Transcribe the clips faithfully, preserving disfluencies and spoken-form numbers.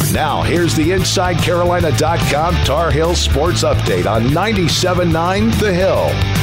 Now, here's the Inside Carolina dot com Tar Heels Sports Update on ninety-seven point nine The Hill.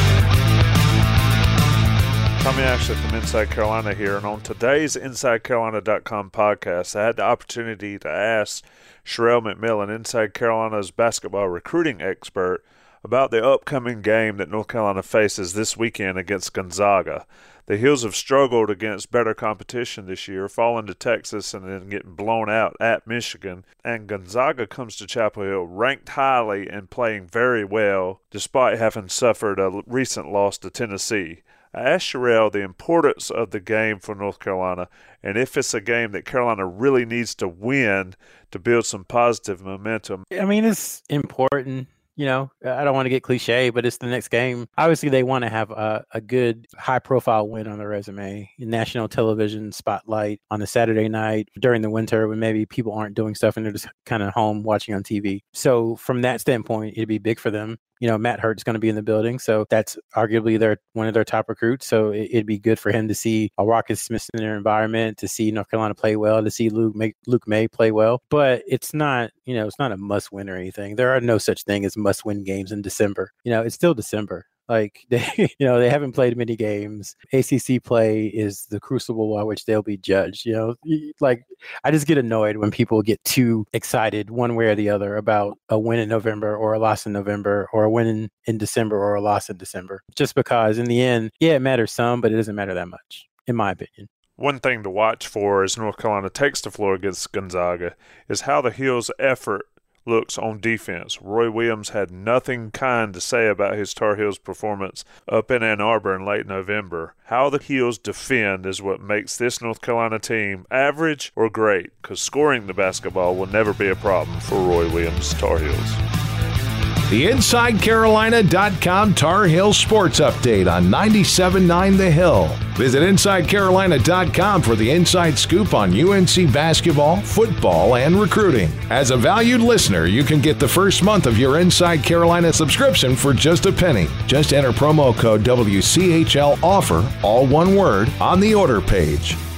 Tommy Ashley from Inside Carolina here, and on today's Inside Carolina dot com podcast, I had the opportunity to ask Sherrell McMillan, Inside Carolina's basketball recruiting expert, about the upcoming game that North Carolina faces this weekend against Gonzaga. The Heels have struggled against better competition this year, falling to Texas and then getting blown out at Michigan. And Gonzaga comes to Chapel Hill ranked highly and playing very well, despite having suffered a recent loss to Tennessee. I asked Sherrell the importance of the game for North Carolina and if it's a game that Carolina really needs to win to build some positive momentum. I mean, it's important. You know, I don't want to get cliche, but it's the next game. Obviously, they want to have a, a good high-profile win on their resume. National television spotlight on a Saturday night during the winter when maybe people aren't doing stuff and they're just kind of home watching on T V. So from that standpoint, it'd be big for them. You know, Matt Hurt's going to be in the building, so that's arguably their one of their top recruits. So it, it'd be good for him to see a Rocket Smith in their environment, to see North Carolina play well, to see Luke May, Luke May play well. But it's not, you know, it's not a must-win or anything. There are no such thing as must-win games in December. You know, it's still December. Like, they, you know, they haven't played many games. A C C play is the crucible by which they'll be judged. You know, like, I just get annoyed when people get too excited one way or the other about a win in November or a loss in November or a win in, in December or a loss in December. Just because in the end, yeah, it matters some, but it doesn't matter that much, in my opinion. One thing to watch for as North Carolina takes the floor against Gonzaga is how the Heels' effort looks on defense. Roy Williams had nothing kind to say about his Tar Heels performance up in Ann Arbor in late November. How the Heels defend is what makes this North Carolina team average or great, because scoring the basketball will never be a problem for Roy Williams' Tar Heels. The Inside Carolina dot com Tar Heels Sports Update on ninety-seven point nine The Hill. Visit Inside Carolina dot com for the inside scoop on U N C basketball, football, and recruiting. As a valued listener, you can get the first month of your Inside Carolina subscription for just a penny. Just enter promo code W C H L OFFER, all one word, on the order page.